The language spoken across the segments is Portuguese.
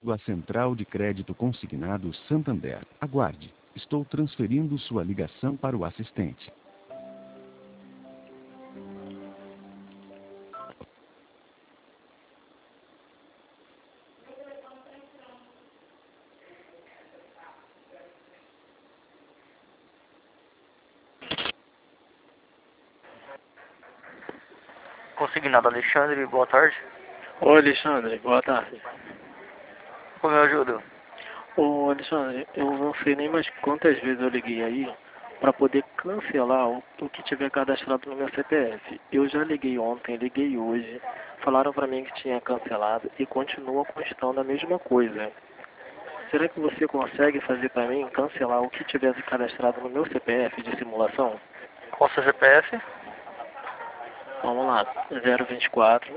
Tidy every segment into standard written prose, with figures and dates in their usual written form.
A Central de Crédito Consignado Santander. Aguarde. Estou transferindo sua ligação para o assistente. Consignado Alexandre, boa tarde. Oi, Alexandre, boa tarde. Como eu ajudo? Ô, Alexandre, eu não sei nem mais quantas vezes eu liguei aí para poder cancelar o que tiver cadastrado no meu CPF. Eu já liguei ontem, liguei hoje, falaram para mim que tinha cancelado e continua constando a mesma coisa. Será que você consegue fazer para mim cancelar o que tiver cadastrado no meu CPF de simulação? Qual o seu CPF? Vamos lá, 024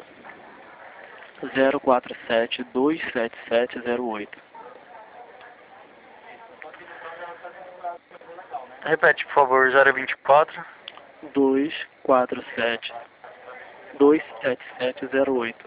047 27708. Repete, por favor, 024. 247 27708.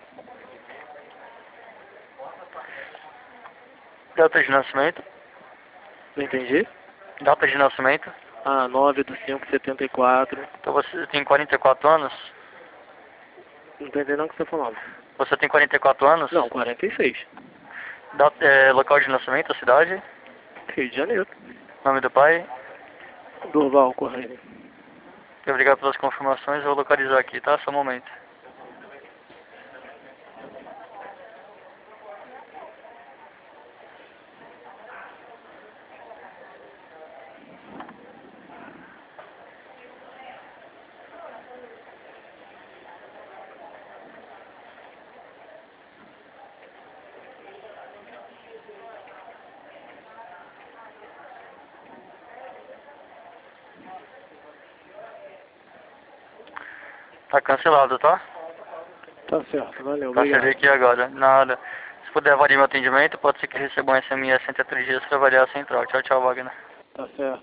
Data de nascimento? Não entendi? Data de nascimento? 9/5/74. Então você tem 44 anos? Não tô entendendo o que você tá falando. Você tem 44 anos? Não, 46. Local de nascimento, a cidade? Rio de Janeiro. Nome do pai? Durval Correia. Muito obrigado pelas confirmações, eu vou localizar aqui, tá? Só um momento. Tá cancelado, tá? Tá certo, valeu, Transferi obrigado. aqui agora. Nada. Se puder avaliar meu atendimento, pode ser que receba um SMS entre 3 dias para avaliar a central. Tchau, tchau, Wagner. Tá certo.